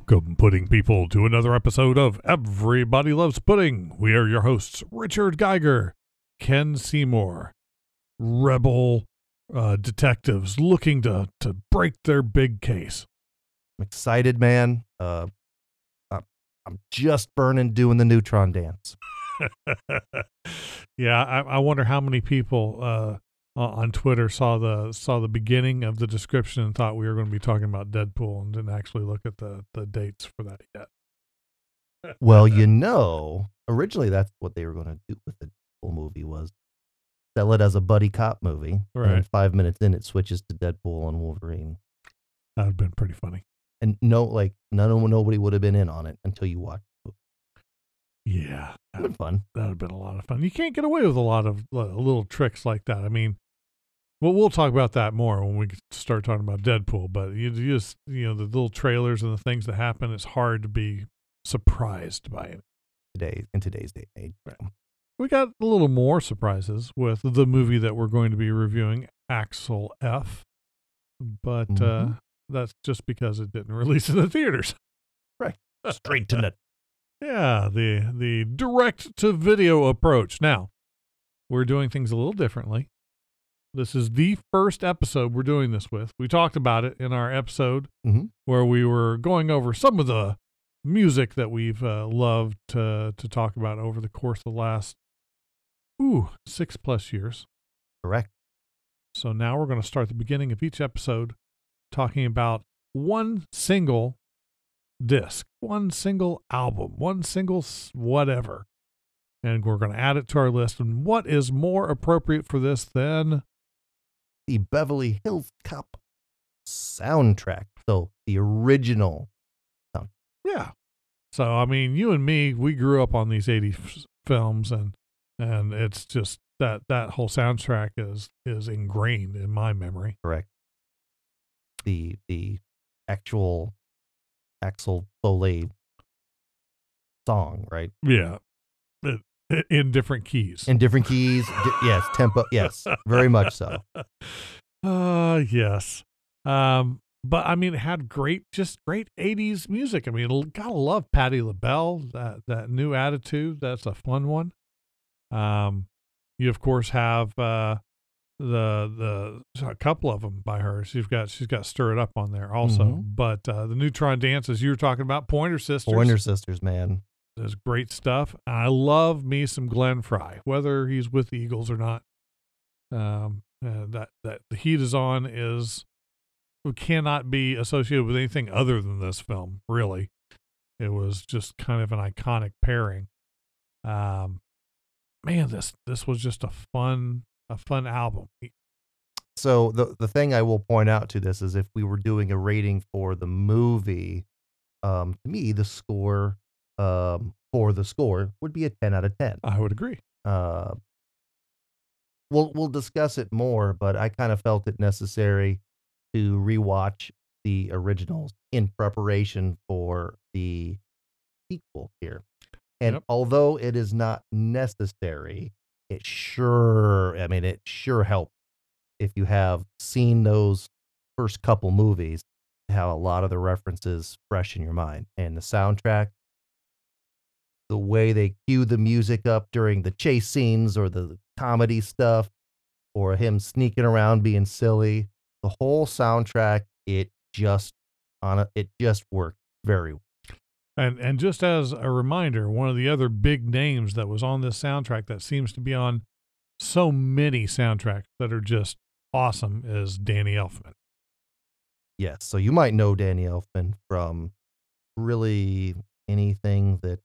Welcome, pudding people, to another episode of Everybody Loves Pudding. We are your hosts, Richard Geiger, Ken Seymour, rebel detectives looking to break their big case. I'm excited, man. I'm just burning doing the neutron dance. Yeah, I wonder how many people on Twitter saw the beginning of the description and thought we were going to be talking about Deadpool and didn't actually look at the dates for that yet. Well, originally that's what they were going to do with the Deadpool movie was sell it as a buddy cop movie. Right. And 5 minutes in, it switches to Deadpool and Wolverine. That would have been pretty funny. And nobody would have been in on it until you watched the movie. Yeah. That would have been fun. That would have been a lot of fun. You can't get away with a lot of little tricks like that. I mean, well, we'll talk about that more when we start talking about Deadpool, but you just, the little trailers and the things that happen, it's hard to be surprised by it. In today's day and age. Right. We got a little more surprises with the movie that we're going to be reviewing, Axel F. But that's just because it didn't release in the theaters. Right. Straight to net. Yeah, the direct-to-video approach. Now, we're doing things a little differently. This is the first episode we're doing this with. We talked about it in our episode where we were going over some of the music that we've loved to talk about over the course of the last 6+ years. Correct. So now we're going to start the beginning of each episode talking about one single disc, one single album, one single whatever. And we're going to add it to our list. And what is more appropriate for this than the Beverly Hills Cop soundtrack? So the original soundtrack. Yeah. So, I mean, you and me, we grew up on these 80s films, and it's just that whole soundtrack is ingrained in my memory. Correct. The actual Axel Foley song, right? Yeah. In different keys. In different keys. Yes. Tempo. Yes. Very much so. Yes. But I mean, it had great 80s music. I mean, gotta love Patti LaBelle, that new attitude. That's a fun one. You of course have a couple of them by her. She's got Stir It Up on there also. But the Neutron Dance, as you were talking about, Pointer Sisters. Pointer Sisters, man. There's great stuff. I love me some Glenn Frey, whether he's with the Eagles or not. That The Heat Is On cannot be associated with anything other than this film, really. It was just kind of an iconic pairing. Man, this was just a fun album. So the thing I will point out to this is if we were doing a rating for the movie, to me the score for the score would be a 10 out of 10. I would agree. We'll discuss it more, but I kind of felt it necessary to rewatch the originals in preparation for the sequel here. And although it is not necessary, it sure helps if you have seen those first couple movies to have a lot of the references fresh in your mind. And the soundtrack, the way they cue the music up during the chase scenes or the comedy stuff or him sneaking around being silly, the whole soundtrack, it just worked very well. And just as a reminder, one of the other big names that was on this soundtrack that seems to be on so many soundtracks that are just awesome is Danny Elfman. Yes, so you might know Danny Elfman from really anything that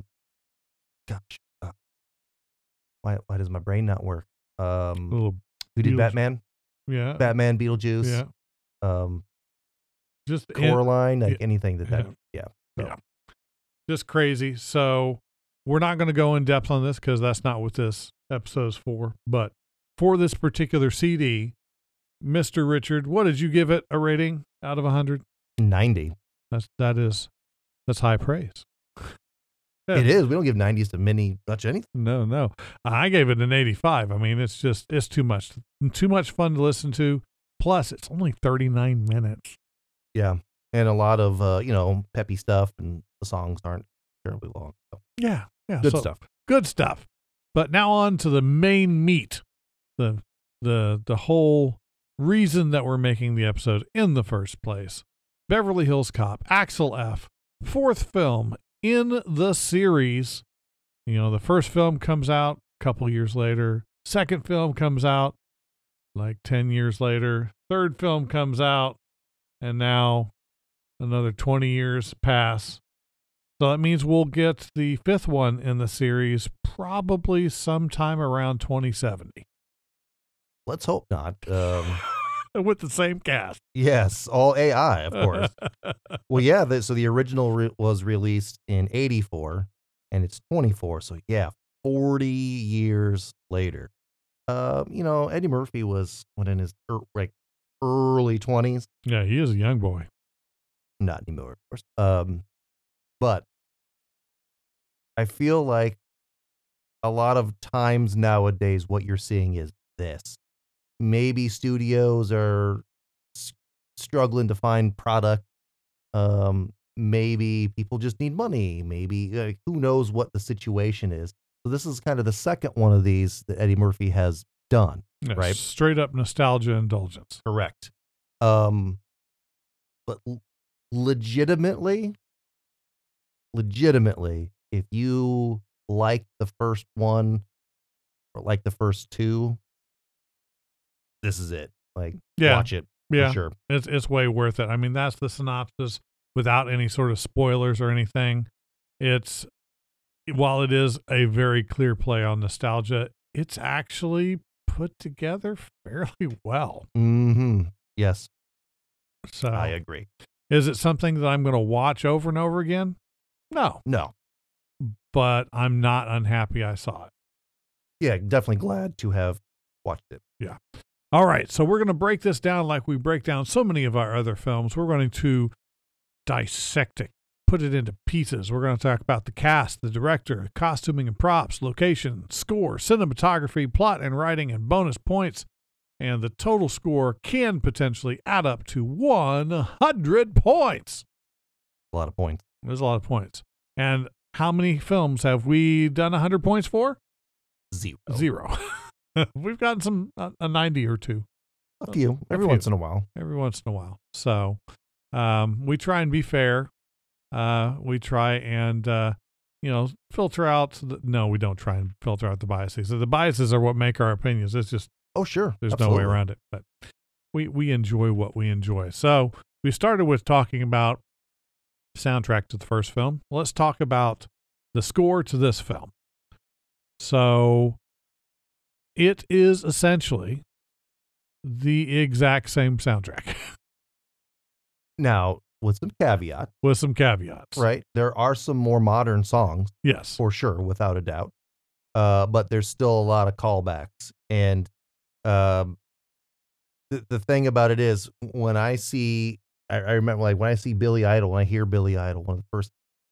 why does my brain not work? Who did Batman? Yeah. Batman, Beetlejuice. Yeah. Just Coraline, anything that. Yeah. Just crazy. So we're not going to go in depth on this because that's not what this episode's for. But for this particular CD, Mr. Richard, what did you give it a rating out of 100? 90. That's high praise. It is. We don't give 90s to much anything. No. I gave it an 85. I mean, it's too much fun to listen to. Plus, it's only 39 minutes. Yeah. and a lot of peppy stuff, and the songs aren't terribly long. So. Yeah. Good stuff. Good stuff. But now on to the main meat, the whole reason that we're making the episode in the first place. Beverly Hills Cop, Axel F., fourth film in the series. The first film comes out a couple years later. Second film comes out like 10 years later. Third film comes out, and now another 20 years pass. So that means we'll get the fifth one in the series probably sometime around 2070. Let's hope not. With the same cast. Yes, all AI, of course. Well, yeah, so the original was released in 84, and it's 24, so yeah, 40 years later. Eddie Murphy was in his early 20s. Yeah, he is a young boy. Not anymore, of course. But I feel like a lot of times nowadays what you're seeing is this. Maybe studios are struggling to find product. Maybe people just need money. Maybe who knows what the situation is. So this is kind of the second one of these that Eddie Murphy has done, right? Straight up nostalgia indulgence. Correct. But legitimately, if you like the first one or like the first two, this is it. Watch it. Yeah, for sure. It's way worth it. I mean, that's the synopsis without any sort of spoilers or anything. While it is a very clear play on nostalgia, it's actually put together fairly well. Mm-hmm. Yes. So I agree. Is it something that I'm going to watch over and over again? No. But I'm not unhappy I saw it. Yeah, definitely glad to have watched it. Yeah. All right, so we're going to break this down like we break down so many of our other films. We're going to dissect it, put it into pieces. We're going to talk about the cast, the director, costuming and props, location, score, cinematography, plot and writing, and bonus points. And the total score can potentially add up to 100 points. A lot of points. There's a lot of points. And how many films have we done 100 points for? Zero. We've gotten a 90 or two. A few. Every once in a while. So we try and be fair. We try and, filter out. No, we don't try and filter out the biases. So the biases are what make our opinions. It's just, oh, sure. There's Absolutely. no way around it. But we enjoy what we enjoy. So we started with talking about soundtrack to the first film. Let's talk about the score to this film. So it is essentially the exact same soundtrack. Now, with some caveats. Right. There are some more modern songs. Yes. For sure, without a doubt. But there's still a lot of callbacks. And the thing about it is, when I remember, when I see Billy Idol, when I hear Billy Idol, one of the first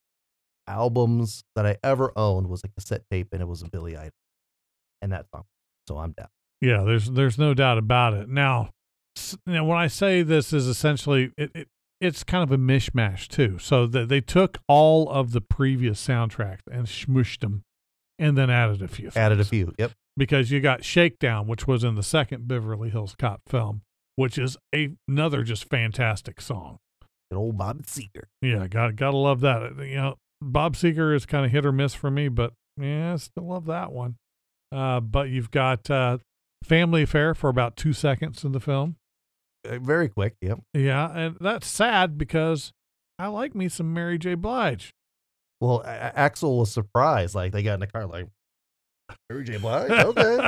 albums that I ever owned was a cassette tape, and it was a Billy Idol. And that song. So I'm down. Yeah, there's no doubt about it. Now, when I say this is essentially, it's kind of a mishmash too. So they took all of the previous soundtracks and smooshed them, and then added a few. Yep. Because you got Shakedown, which was in the second Beverly Hills Cop film, which is another just fantastic song. Good old Bob Seger. Yeah, gotta love that. Bob Seger is kind of hit or miss for me, but yeah, I still love that one. But you've got Family Affair for about 2 seconds in the film. Very quick, yep. Yeah, and that's sad because I like me some Mary J. Blige. Well, Axel was surprised. They got in the car Mary J. Blige? Okay.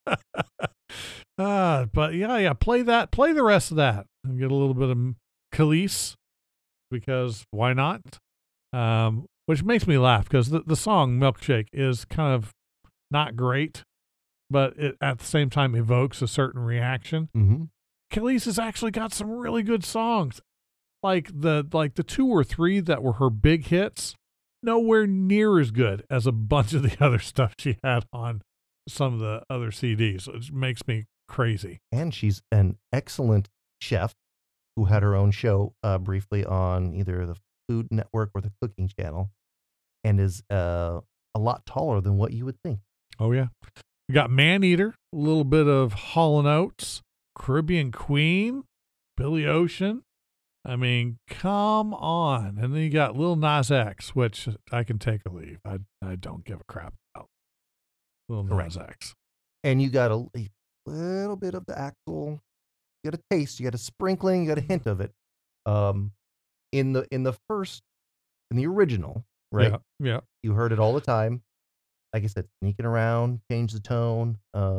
But yeah, play the rest of that. And get a little bit of Khalees, because why not? Which makes me laugh because the song Milkshake is kind of not great, but it at the same time evokes a certain reaction. Mm-hmm. Khalees has actually got some really good songs, like the 2 or 3 that were her big hits. Nowhere near as good as a bunch of the other stuff she had on some of the other CDs. It makes me crazy. And she's an excellent chef. who had her own show briefly on either the Food Network or the Cooking Channel, and is a lot taller than what you would think. Oh, yeah. You got Maneater, a little bit of Hall & Oates, Caribbean Queen, Billy Ocean. I mean, come on. And then you got Lil Nas X, which I can take or leave. I don't give a crap about Lil Nas X. And you got a little bit of the actual, you got a taste, you got a sprinkling, you got a hint of it. In the original, right? Yeah. You heard it all the time. Like I said, sneaking around, change the tone,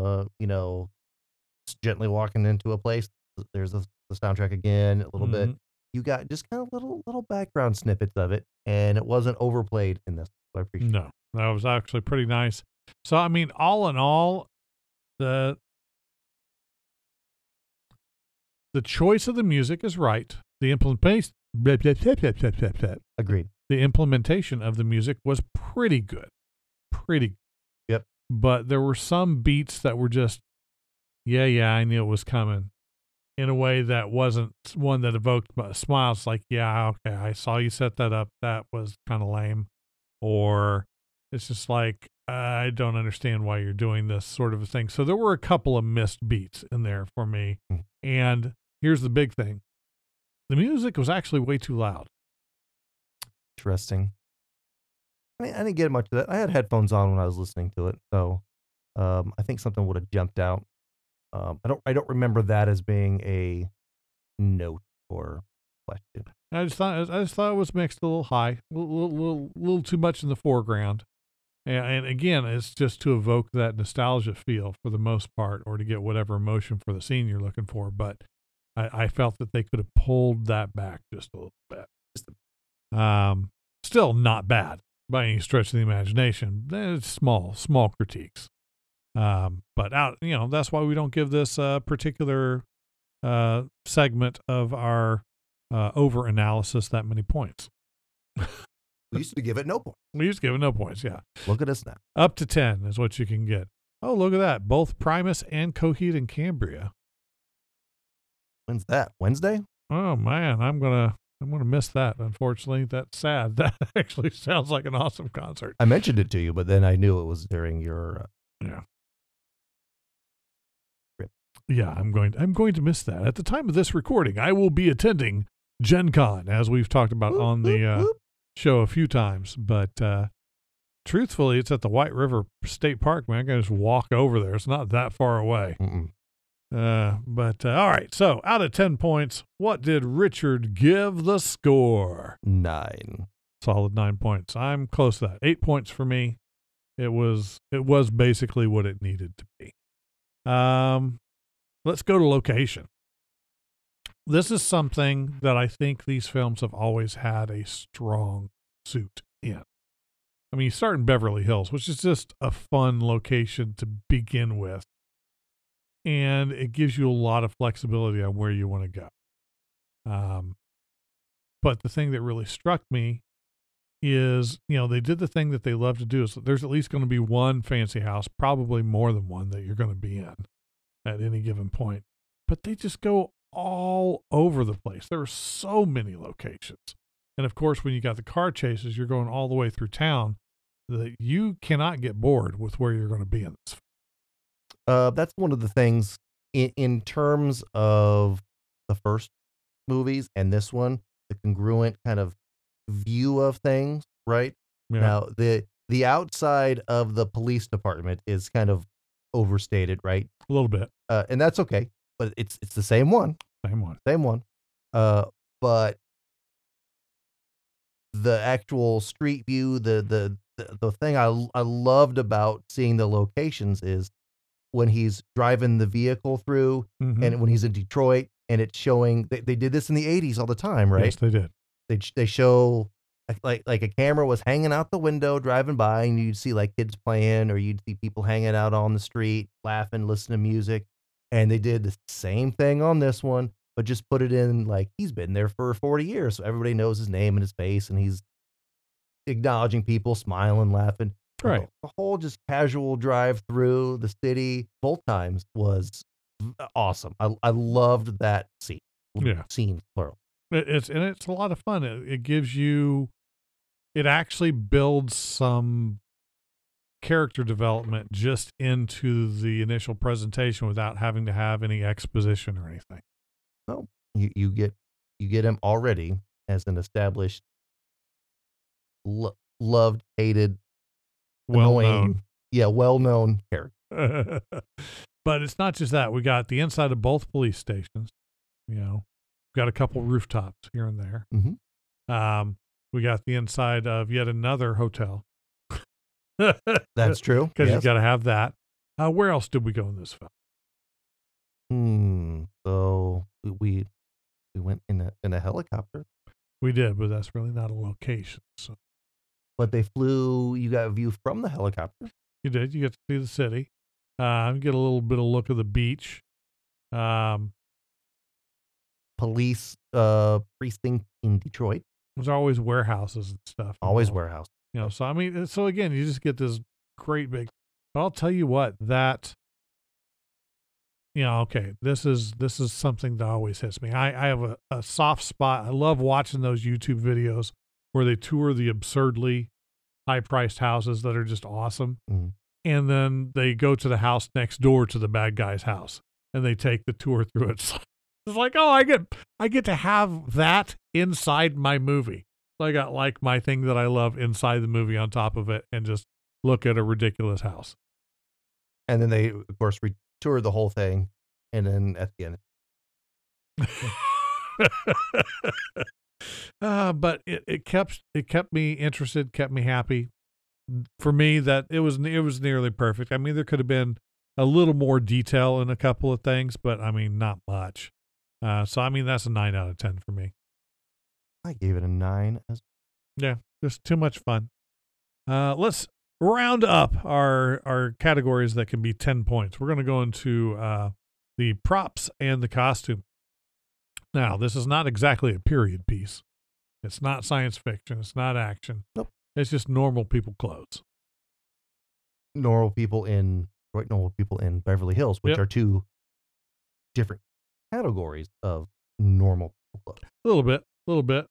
gently walking into a place. There's the soundtrack again, a little bit. You got just kind of little background snippets of it, and it wasn't overplayed in this. So I appreciate it. No, that was actually pretty nice. So, I mean, all in all, the choice of the music is right. The implementation, Agreed. The implementation of the music was pretty good. Yep. But there were some beats that were just, yeah, I knew it was coming, in a way that wasn't one that evoked smiles. Like, yeah, okay, I saw you set that up. That was kind of lame. Or it's just like, I don't understand why you're doing this sort of a thing. So there were a couple of missed beats in there for me. And here's the big thing. The music was actually way too loud. Interesting. I didn't get much of that. I had headphones on when I was listening to it, so I think something would have jumped out. I don't remember that as being a note or question. I just thought it was mixed a little high, a little too much in the foreground. And again, it's just to evoke that nostalgia feel for the most part, or to get whatever emotion for the scene you're looking for. But I felt that they could have pulled that back just a little bit. Still not bad by any stretch of the imagination. It's small critiques. But that's why we don't give this particular segment of our over analysis that many points. We used to give it no points. We used to give it no points, yeah. Look at us now. Up to 10 is what you can get. Oh, look at that. Both Primus and Coheed and Cambria. When's that? Wednesday? Oh man, I'm gonna miss that, unfortunately. That's sad. That actually sounds like an awesome concert. I mentioned it to you, but then I knew it was during your yeah. trip. Yeah, I'm going to miss that. At the time of this recording, I will be attending Gen Con, as we've talked about on the show a few times. But truthfully, it's at the White River State Park, man. I can just walk over there. It's not that far away. But all right, so out of 10 points, what did Richard give the score? 9. Solid 9 points. I'm close to that. 8 points for me. It was basically what it needed to be. Let's go to location. This is something that I think these films have always had a strong suit in. I mean, you start in Beverly Hills, which is just a fun location to begin with. And it gives you a lot of flexibility on where you want to go. But the thing that really struck me is, they did the thing that they love to do. Is there's at least going to be one fancy house, probably more than one, that you're going to be in at any given point. But they just go all over the place. There are so many locations. And of course, when you got the car chases, you're going all the way through town, that you cannot get bored with where you're going to be in this. That's one of the things in terms of the first movies and this one, the congruent kind of view of things, right? Yeah. Now, the outside of the police department is kind of overstated, right? A little bit. And that's okay, but it's the same one. Same one. But the actual street view, the thing I loved about seeing the locations is when he's driving the vehicle through, and when he's in Detroit, and it's showing they did this in the 80s all the time, right? Yes, they did. They show like a camera was hanging out the window driving by, and you'd see like kids playing, or you'd see people hanging out on the street laughing, listening to music. And they did the same thing on this one, but just put it in like he's been there for 40 years, so everybody knows his name and his face, and he's acknowledging people, smiling, laughing. Right. The whole just casual drive through the city both times was awesome. I loved that scene. Yeah. Scenes, plural. It's a lot of fun. It gives you, it actually builds some character development just into the initial presentation without having to have any exposition or anything. No, you get him already as an established, loved, hated, Well annoying, well-known character. known. But it's not just that. We got the inside of both police stations. You know, we got a couple rooftops here and there. Mm-hmm. We got the inside of yet another hotel. That's true. Because Yes. you got to have that. Where else did we go in this film? So we went in a helicopter, We did, but that's really not a location. So but they flew. You got a view from the helicopter. you did. You get to see the city. You get a little bit of look of the beach. Police precinct in Detroit. There's always warehouses and stuff. Always involved. warehouse. You know, so I mean, so again, you just get this great big. But I'll tell you what, that, you know, okay, this is something that always hits me. I have a soft spot. I love watching those YouTube videos where they tour the absurdly high-priced houses that are just awesome, and then they go to the house next door to the bad guy's house, and they take the tour through it. It's like, oh, I get to have that inside my movie. So I got like my thing that I love inside the movie on top of it, and just look at a ridiculous house. And then they, of course, toured the whole thing, and then at the end. But it kept me interested, kept me happy. For me, that it was nearly perfect. I mean, there could have been a little more detail in a couple of things, but I mean, not much. So I mean, that's a 9 out of 10 for me. I gave it a 9. Yeah, just too much fun. Let's round up our categories that can be 10 points. We're going to go into the props and the costume. Now, this is not exactly a period piece. It's not science fiction. It's not action. Nope. It's just normal people clothes. Normal people in Beverly Hills, which Yep. are two different categories of normal people clothes. A little bit.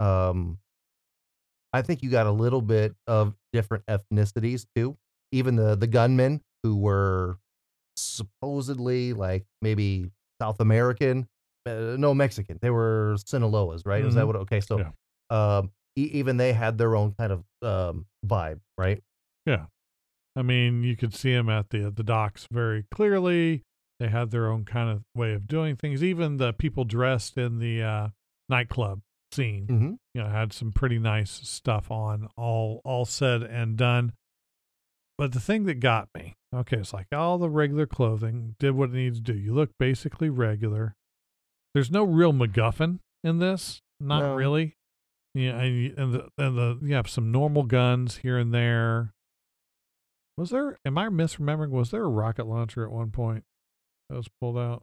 I think you got a little bit of different ethnicities too. Even the gunmen, who were supposedly like maybe South American, no, Mexican. They were Sinaloas, right? Is that Mhm. what? Okay, so Yeah. even they had their own kind of vibe, right? Yeah. I mean, you could see them at the docks very clearly. They had their own kind of way of doing things. Even the people dressed in the nightclub scene, Mm-hmm. you know, had some pretty nice stuff on, all said and done. But the thing that got me, okay, it's like all the regular clothing did what it needs to do. You look basically regular. There's no real MacGuffin in this, not No. really. Yeah, and you have some normal guns here and there. Was there? Am I misremembering? Was there a rocket launcher at one point that was pulled out,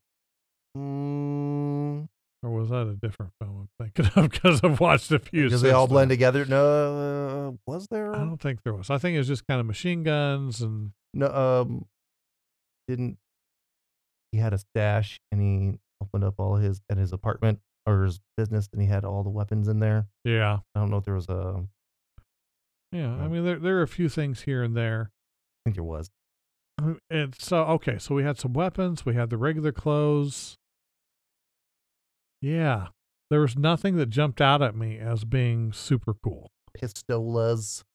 or was that a different film I'm thinking of? Because I've watched a few. Because they since all blend then. together. No, was there? I don't think there was. I think it was just kind of machine guns and. No, didn't he had a stash and he opened up all his at his apartment or his business and he had all the weapons in there. Yeah. I don't know if there was a. Yeah. I mean, there are a few things here and there. I think there was. And so, okay, so we had some weapons. We had the regular clothes. Yeah. There was nothing that jumped out at me as being super cool. Pistolas,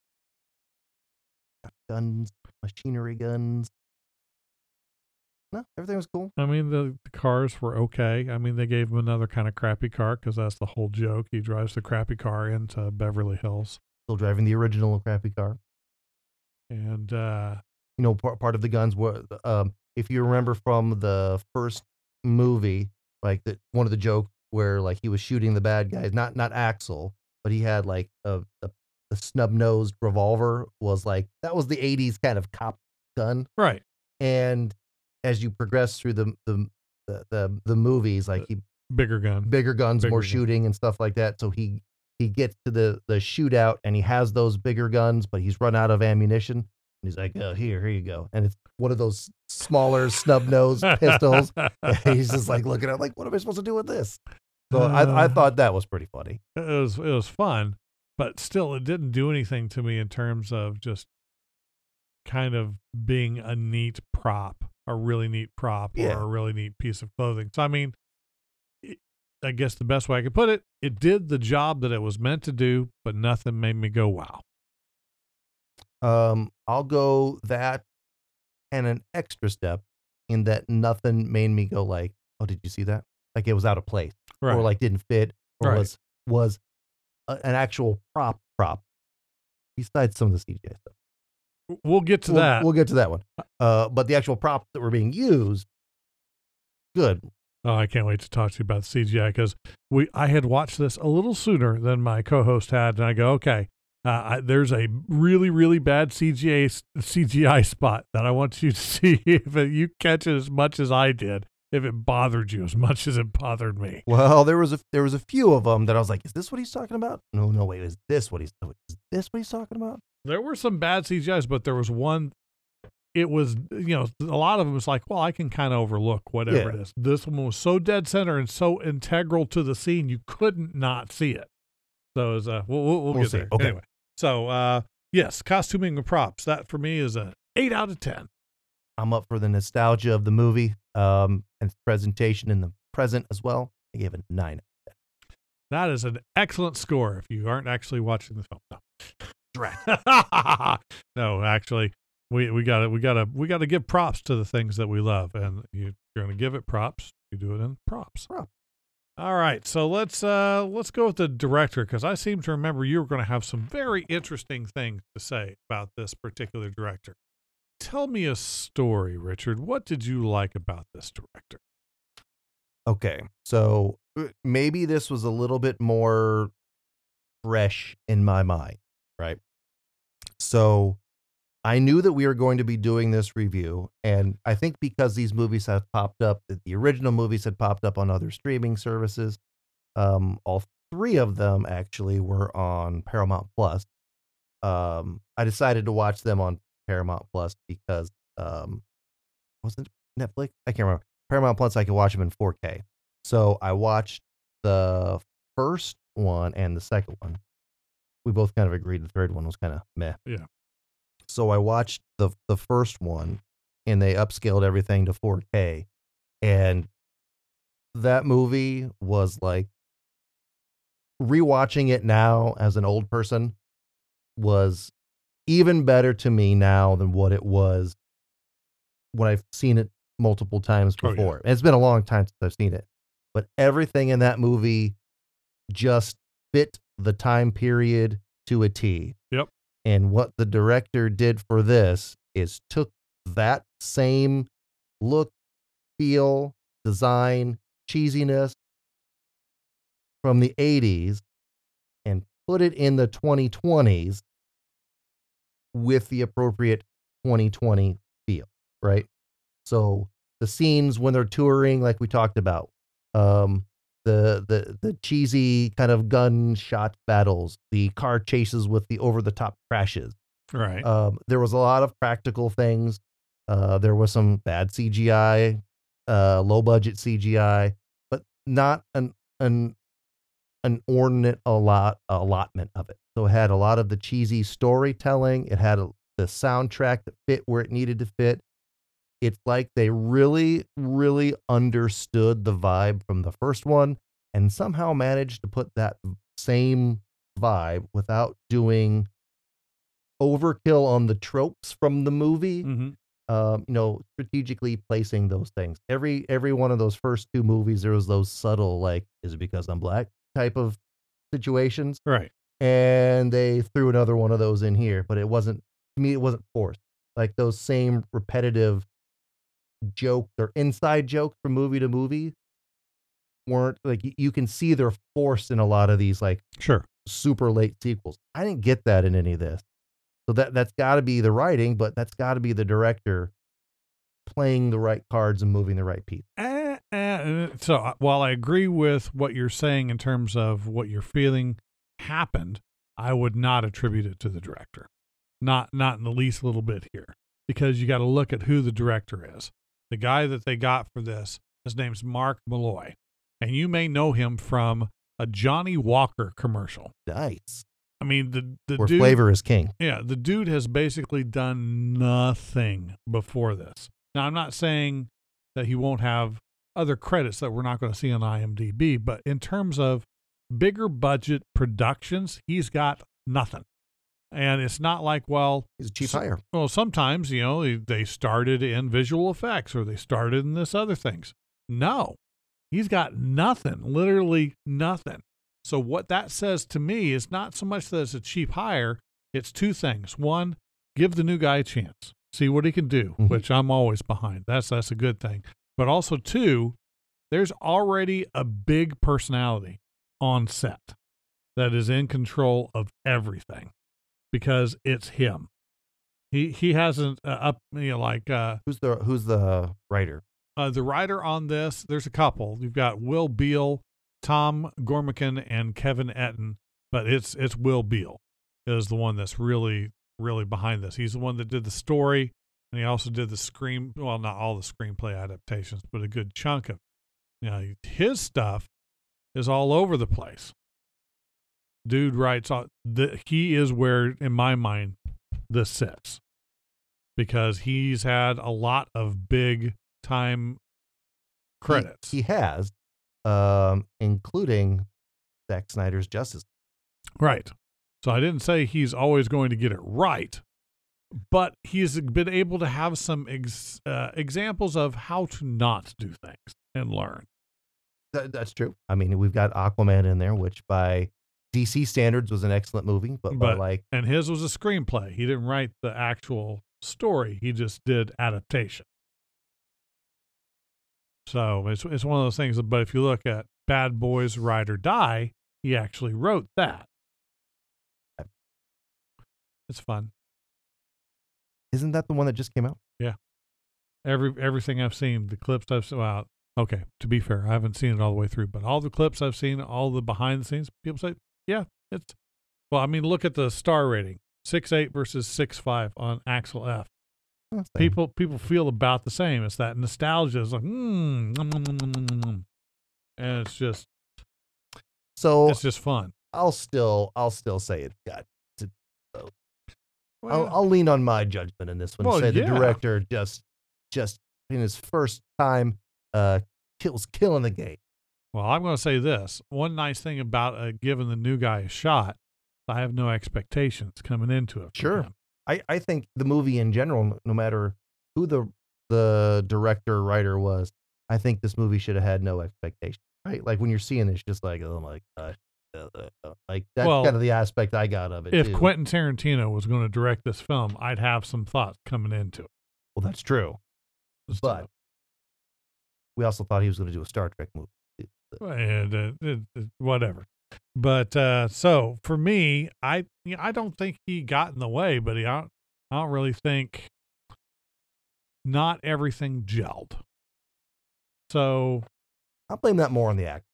guns, machinery guns. No, everything was cool. I mean, the cars were okay. I mean, they gave him another kind of crappy car because that's the whole joke. He drives the crappy car into Beverly Hills. Still driving the original crappy car. And, You know, part of the guns were, if you remember from the first movie, like one of the jokes where like he was shooting the bad guys, not Axel, but he had like the snub nosed revolver was like that was the 80s kind of cop gun, right. and as you progress through the movies, like Bigger gun. bigger guns, Bigger more gun. shooting and stuff like that. So he gets to the shootout and he has those bigger guns, but he's run out of ammunition. And he's like, oh, here you go. And it's one of those smaller snub nose pistols. And he's just like looking at it like, what am I supposed to do with this? So I thought that was pretty funny. It was fun, but still, it didn't do anything to me in terms of just kind of being a neat prop, a really neat prop, Yeah. or a really neat piece of clothing. So I mean, I guess the best way I could put it, it did the job that it was meant to do, but nothing made me go wow. I'll go that and an extra step in that nothing made me go like, oh, did you see that? Like it was out of place, Right. or like didn't fit, or Right. was an actual prop. Besides some of the CGI stuff, We'll get to that. We'll get to that one. But the actual props that were being used, good. Oh, I can't wait to talk to you about the CGI because I had watched this a little sooner than my co-host had, and I go, okay, there's a really, really bad CGI spot that I want you to see if you catch it as much as I did, if it bothered you as much as it bothered me. Well, there was a few of them that I was like, is this what he's talking about? No, wait, is this what he's talking about? There were some bad CGIs, but there was one. It was, a lot of them was like, well, I can kind of overlook whatever it is. This one was so dead center and so integral to the scene, you couldn't not see it. So it was, we'll get see. there. Okay. Anyway, so yes, costuming and props. That for me is a 8 out of 10. I'm up for the nostalgia of the movie, and presentation in the present as well. I gave it a 9. That is an excellent score if you aren't actually watching the film. No. No, actually, we gotta give props to the things that we love, and you're gonna give it props. You do it in props. All right, so let's go with the director because I seem to remember you were going to have some very interesting things to say about this particular director. Tell me a story, Richard. What did you like about this director? Okay, so maybe this was a little bit more fresh in my mind, right? So I knew that we were going to be doing this review, and I think because these movies have popped up, the original movies had popped up on other streaming services. All 3 of them actually were on Paramount Plus. I decided to watch them on Paramount Plus because wasn't Netflix? I can't remember. Paramount Plus, I could watch them in 4K. So I watched the first one and the second one. We both kind of agreed the third one was kind of meh. Yeah. So I watched the first one, and they upscaled everything to 4K, and that movie was like, rewatching it now as an old person was even better to me now than what it was when I've seen it multiple times before. Oh, yeah. And it's been a long time since I've seen it, but everything in that movie just fit the time period to a T. Yep. And what the director did for this is took that same look, feel, design, cheesiness from the 80s and put it in the 2020s with the appropriate 2020 feel, right? So the scenes when they're touring, like we talked about, the cheesy kind of gunshot battles, the car chases with the over-the-top crashes. Right. There was a lot of practical things. There was some bad CGI, low-budget CGI, but not an inordinate allotment of it. So it had a lot of the cheesy storytelling. It had the soundtrack that fit where it needed to fit. It's like they really, really understood the vibe from the first one and somehow managed to put that same vibe without doing overkill on the tropes from the movie. Mm-hmm. Strategically placing those things. Every one of those first 2 movies, there was those subtle, like, is it because I'm black type of situations. Right. And they threw another one of those in here, but it wasn't, to me, it wasn't forced. Like those same repetitive jokes or inside jokes from movie to movie weren't like, you can see they're forced in a lot of these like Sure. super late sequels. I didn't get that in any of this. So that's got to be the writing, but that's got to be the director playing the right cards and moving the right piece. So while I agree with what you're saying in terms of what you're feeling happened, I would not attribute it to the director. Not in the least little bit here, because you got to look at who the director is. The guy that they got for this, his name's Mark Malloy. and you may know him from a Johnny Walker commercial. Nice. I mean, the Where dude, flavor is king. yeah, the dude has basically done nothing before this. Now, I'm not saying that he won't have other credits that we're not going to see on IMDb, but in terms of bigger budget productions, he's got nothing. And it's not like, well, He's a cheap hire. well, sometimes, they started in visual effects or they started in this other things. No, he's got nothing, literally nothing. So what that says to me is not so much that it's a cheap hire. It's two things. One, give the new guy a chance, see what he can do, which I'm always behind. That's a good thing. But also, two, there's already a big personality on set that is in control of everything because it's him. He hasn't Who's the writer? The writer on this. There's a couple. You've got Will Beal, Tom Gormican, and Kevin Etten, but it's Will Beal is the one that's really, really behind this. He's the one that did the story, and he also did the well, not all the screenplay adaptations, but a good chunk of it. His stuff is all over the place. Dude writes, he is where, in my mind, this sits, because he's had a lot of big time credits. He has, including Zack Snyder's Justice. Right. So I didn't say he's always going to get it right, but he's been able to have some examples of how to not do things and learn. That's true. I mean, we've got Aquaman in there, which by DC standards was an excellent movie, and his was a screenplay. He didn't write the actual story. He just did adaptation. So it's one of those things. But if you look at Bad Boys Ride or Die, he actually wrote that. It's fun. Isn't that the one that just came out? Yeah. Everything I've seen, the clips I've seen. Well, okay, to be fair, I haven't seen it all the way through, but all the clips I've seen, all the behind the scenes, people say, yeah, it's. Well, I mean, look at the star rating: 6.8 versus 6.5 on Axel F. People feel about the same. It's that nostalgia. It's like, and it's just. So it's just fun. I'll still say it got to. I'll lean on my judgment in this one. Well, say the director just in his first time killing the game. Well, I'm going to say this. One nice thing about giving the new guy a shot, I have no expectations coming into it. Sure. I think the movie in general, no matter who the director or writer was, I think this movie should have had no expectations. Right? Like when you're seeing it, it's just like, oh my gosh. Like that's kind of the aspect I got of it. If Quentin Tarantino was going to direct this film, I'd have some thoughts coming into it. Well, that's true. But we also thought he was going to do a Star Trek movie. And whatever. But so for me, I don't think he got in the way, but I don't really think not everything gelled. So I'll blame that more on the actor.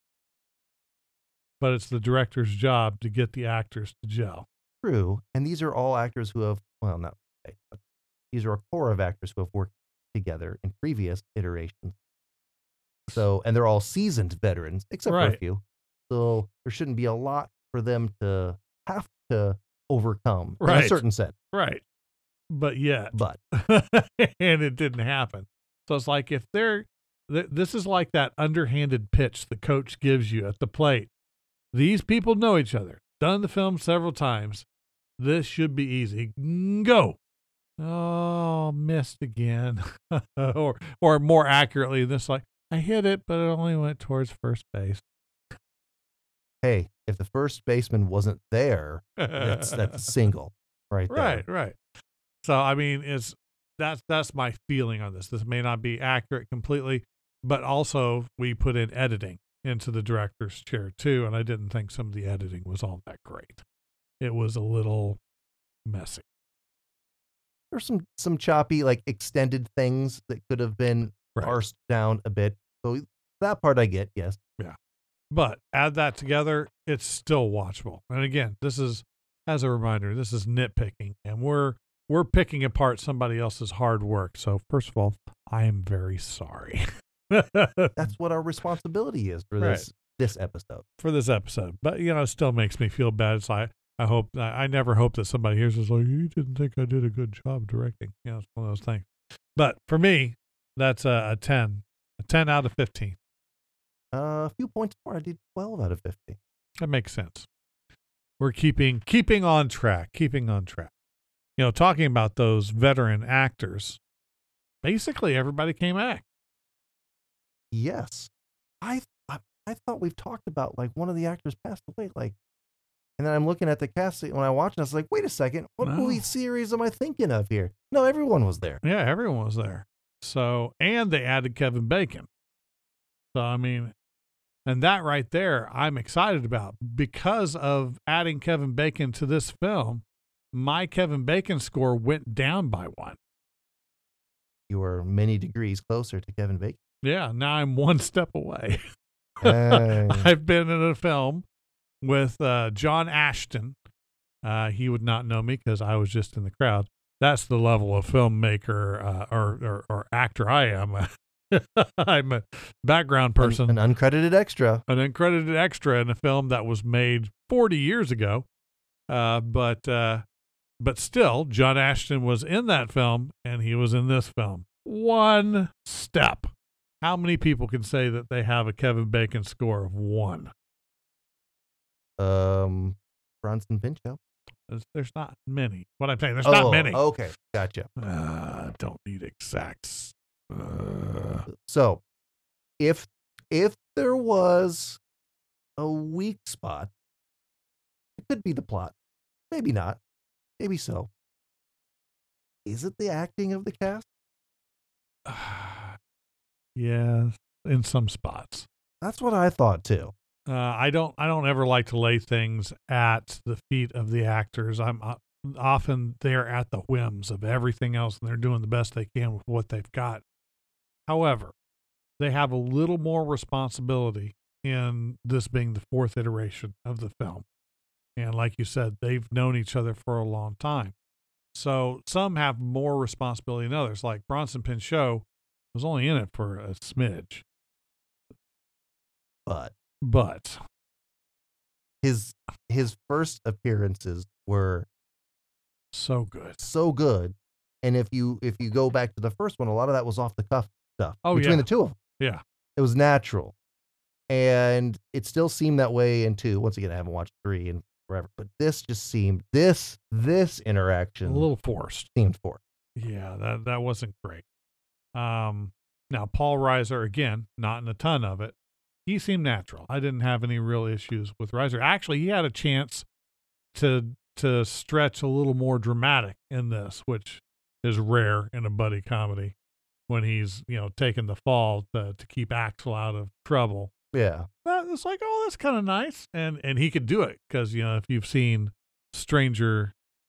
But it's the director's job to get the actors to gel. True. And these are all actors who have, well, not okay, but these are a core of actors who have worked together in previous iterations. So, and they're all seasoned veterans, except for a few. So there shouldn't be a lot for them to have to overcome in a certain sense. Right. But yet. But. And it didn't happen. So it's like if this is like that underhanded pitch the coach gives you at the plate. These people know each other. Done the film several times. This should be easy. Go. Oh, missed again. or more accurately, this like, I hit it, but it only went towards first base. Hey, if the first baseman wasn't there, that's a single right there. Right. So, I mean, that's my feeling on this. This may not be accurate completely, but also we put in editing into the director's chair too, and I didn't think some of the editing was all that great. It was a little messy. There's some choppy, like extended things that could have been parsed down a bit. So that part I get, yes. Yeah. But add that together, it's still watchable. And again, this is, as a reminder, this is nitpicking, and we're picking apart somebody else's hard work. So first of all, I am very sorry. That's what our responsibility is for Right. this episode. For this episode. But it still makes me feel bad. So I hope I never hope that somebody hears this like, you didn't think I did a good job directing. It's one of those things. But for me, that's a 10. A 10 out of 15. A few points more. I did 12 out of 15. That makes sense. We're keeping on track. Keeping on track. Talking about those veteran actors, basically everybody came back. Yes. I thought we've talked about like one of the actors passed away, and then I'm looking at the cast when I watched it, I was like, wait a second, what movie series am I thinking of here? No, everyone was there. Yeah, everyone was there. So, and they added Kevin Bacon. So, I mean, and that right there, I'm excited about because of adding Kevin Bacon to this film. My Kevin Bacon score went down by 1. You were many degrees closer to Kevin Bacon. Yeah, now I'm 1 step away. Hey. I've been in a film with John Ashton. He would not know me because I was just in the crowd. That's the level of filmmaker or actor I am. I'm a background person. An uncredited extra. An uncredited extra in a film that was made 40 years ago. But still, John Ashton was in that film, and he was in this film. 1 step. How many people can say that they have a Kevin Bacon score of 1? Bronson Pinchot. There's not many. What I'm saying, there's not many. Okay, gotcha. Don't need exacts. So, if there was a weak spot, it could be the plot. Maybe not. Maybe so. Is it the acting of the cast? Yes, in some spots. That's what I thought too. I don't ever like to lay things at the feet of the actors. I'm often they're at the whims of everything else, and they're doing the best they can with what they've got. However, they have a little more responsibility in this being the 4th iteration of the film. And like you said, they've known each other for a long time. So some have more responsibility than others. Like Bronson Pinchot was only in it for a smidge. But his first appearances were so good. So good. And if you go back to the first one, a lot of that was off the cuff stuff between the two of them. Yeah. It was natural. And it still seemed that way in 2. Once again, I haven't watched 3 in forever, but this just seemed this interaction a little forced. Seemed forced. Yeah, that wasn't great. Now Paul Reiser, again, not in a ton of it. He seemed natural. I didn't have any real issues with Reiser. Actually, he had a chance to stretch a little more dramatic in this, which is rare in a buddy comedy when he's, taking the fall to keep Axel out of trouble. Yeah. It's like, oh, that's kind of nice. And he could do it because, if you've seen Stranger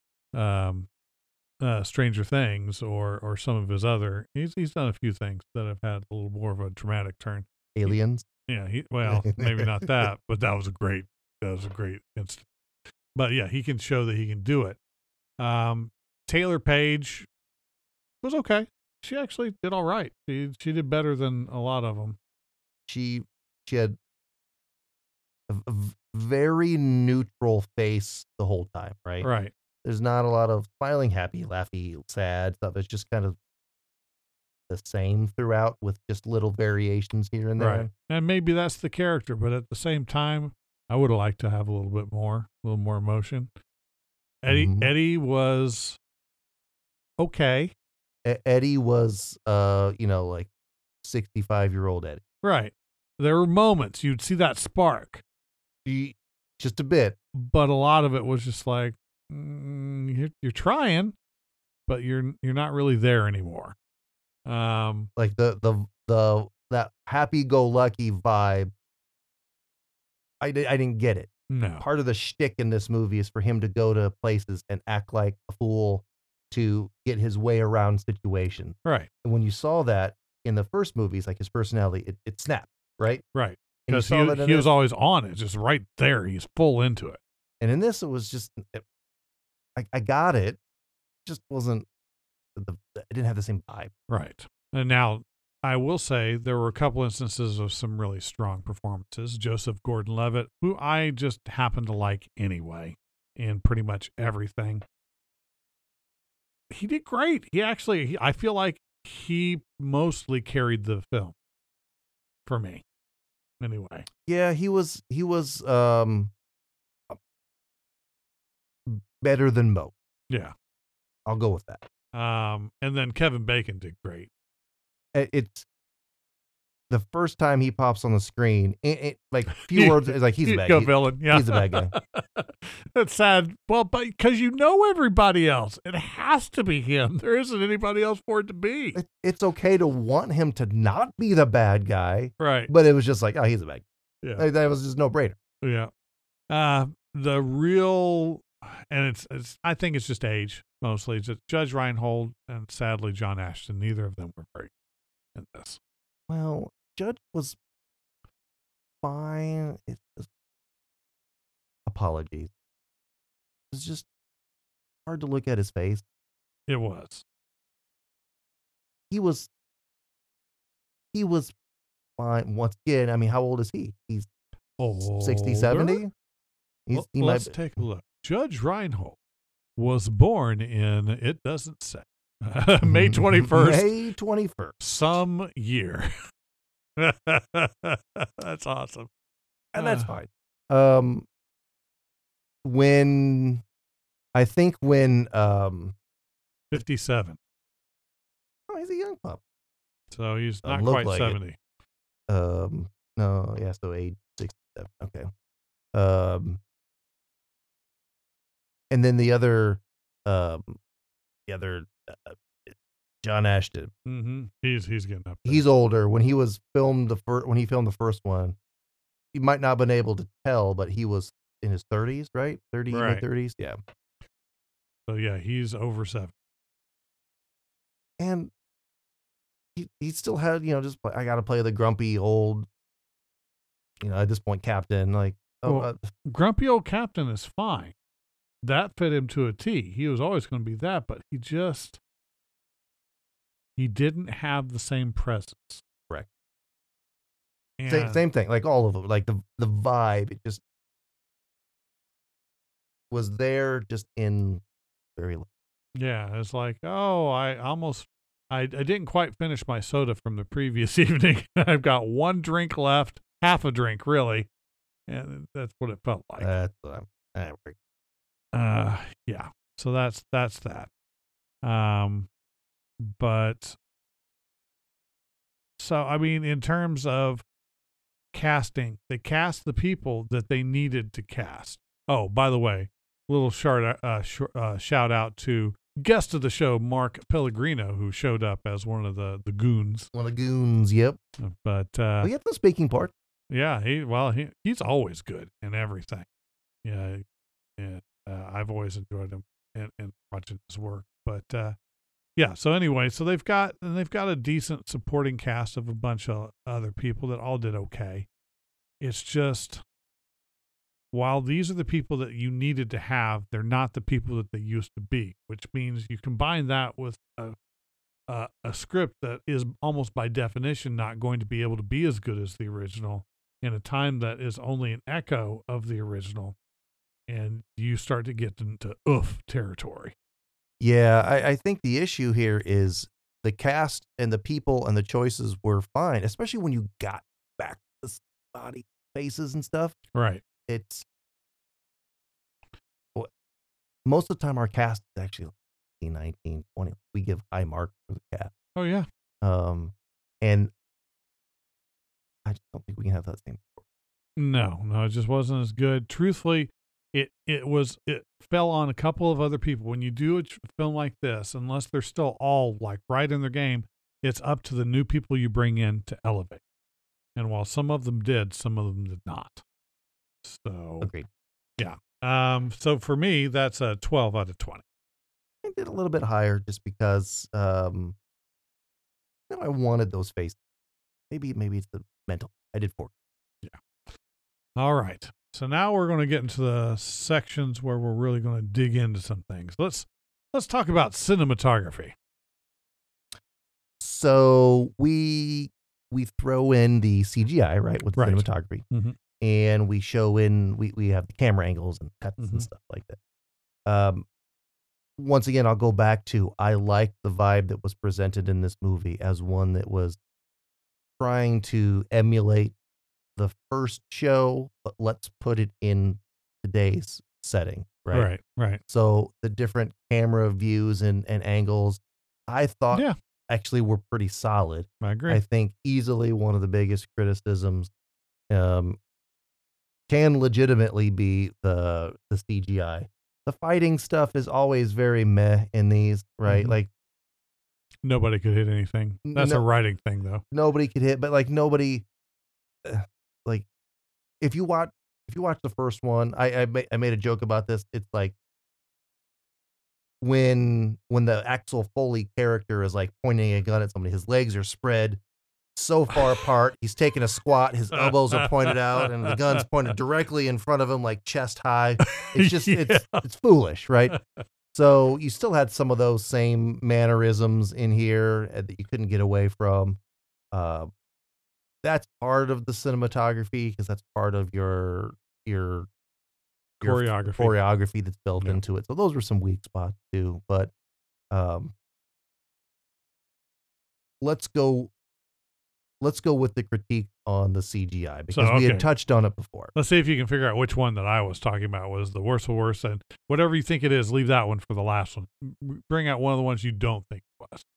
Things or some of his other, he's done a few things that have had a little more of a dramatic turn. Aliens. Maybe not that, but that was a great instant. But yeah, he can show that he can do it. Taylor Page was okay. She actually did all right. She did better than a lot of them. She had a very neutral face the whole time, right? Right. There's not a lot of smiling, happy, laughy, sad stuff. It's just kind of the same throughout with just little variations here and there. Right. And maybe that's the character, but at the same time, I would have liked to have a little more emotion. Eddie was okay. Eddie was, like 65-year-old Eddie. Right. There were moments you'd see that spark. Just a bit. But a lot of it was just like, you're trying, but you're not really there anymore. Like that happy-go-lucky vibe. I didn't get it. No. Part of the shtick in this movie is for him to go to places and act like a fool to get his way around situations. Right. And when you saw that in the first movies, like his personality, it snapped, right? Right. Because he was always on it, just right there. He's full into it. And in this, it was just, I got it. Just wasn't, it didn't have the same vibe. Right. And now I will say there were a couple instances of some really strong performances. Joseph Gordon-Levitt, who I just happen to like anyway in pretty much everything. He did great. I feel like he mostly carried the film for me. Anyway. Yeah, he was better than Mo. Yeah. I'll go with that. And then Kevin Bacon did great. It's the first time he pops on the screen. Like few words, it's like he's a bad guy. Villain. Yeah, he's a bad guy. That's sad. Well, but because you know everybody else, it has to be him. There isn't anybody else for it to be. It's okay to want him to not be the bad guy, right? But it was just like, oh, he's a bad guy. Yeah, like, that was just no brainer. Yeah. The real, and it's. I think it's just age mostly. It's just Judge Reinhold and sadly John Ashton. Neither of them were great in this. Well, Judge was fine. It's just apologies. It's just hard to look at his face. It was. He was fine. Once again, I mean, how old is he? He's 60, 70? Let's take a look. Judge Reinhold was born in, it doesn't say, May 21st. May 21st. Some year. That's awesome. And that's fine. When 57. Oh, he's a young pup. So he's not quite like 70. No, yeah, so age 67. Okay. And then the other John Ashton. Mm-hmm. He's getting up there. He's older. When he filmed the first one, he might not have been able to tell, but he was in his 30s, right? 30s, yeah. So yeah, he's over 7. And he still had, just I got to play the grumpy old, at this point, captain. Like, grumpy old captain is fine. That fit him to a T. He was always going to be that, but he didn't have the same presence. Correct. And same thing. Like all of them. Like the vibe, it just was there, just in very low. Yeah, it's like, I didn't quite finish my soda from the previous evening. I've got one drink left, half a drink really, and that's what it felt like. Yeah. So that's that. But so I mean, in terms of casting, they cast the people that they needed to cast. Oh, by the way, little shout out to guest of the show, Mark Pellegrino, who showed up as one of the goons. One of the goons, yep. But we have the speaking part. Yeah, he's always good in everything. Yeah, I've always enjoyed him and watching his work. But yeah, so anyway, so they've got a decent supporting cast of a bunch of other people that all did okay. It's just, while these are the people that you needed to have, they're not the people that they used to be, which means you combine that with a script that is almost by definition not going to be able to be as good as the original in a time that is only an echo of the original, and you start to get into territory. Yeah, I think the issue here is the cast and the people and the choices were fine, especially when you got back the body faces and stuff. Right. It's most of the time our cast is actually 19, 20. We give high marks for the cast. Oh yeah. And I just don't think we can have that same. No, it just wasn't as good. Truthfully, it fell on a couple of other people. When you do a film like this, unless they're still all like right in their game, it's up to the new people you bring in to elevate. And while some of them did, some of them did not. So agreed. Yeah. So for me, that's a 12 out of 20. I did a little bit higher just because I wanted those faces. Maybe it's the mental. I did 4. Yeah. All right. So now we're going to get into the sections where we're really going to dig into some things. Let's talk about cinematography. So we throw in the CGI, right, with the Right. cinematography, Mhm. and we show in we have the camera angles and cuts Mhm. and stuff like that. Once again, I'll go back to I like the vibe that was presented in this movie as one that was trying to emulate the first show, but let's put it in today's setting, right? Right. Right. So the different camera views and angles, I thought Yeah, actually were pretty solid. I agree. I think easily one of the biggest criticisms um, can legitimately be the CGI. The fighting stuff is always very meh in these, right? Mhm. Like Nobody could hit anything. That's a no, writing thing, though. nobody could hit, but like nobody, uh, like if you watch the first one, I made a joke about this. It's like when the Axel Foley character is like pointing a gun at somebody, his legs are spread so far apart. He's taking a squat, his elbows are pointed out, and the gun's pointed directly in front of him, like chest high. It's just Yeah. it's foolish, right? So you still had some of those same mannerisms in here that you couldn't get away from. Uh, that's part of the cinematography because that's part of your Choreography. choreography that's built Yeah. into it. So those were some weak spots too. But um, let's go with the critique on the CGI because we had okay. touched on it before. Let's see if you can figure out which one that I was talking about was the worst of worst, and whatever you think it is, leave that one for the last one. Bring out one of the ones you don't think it was.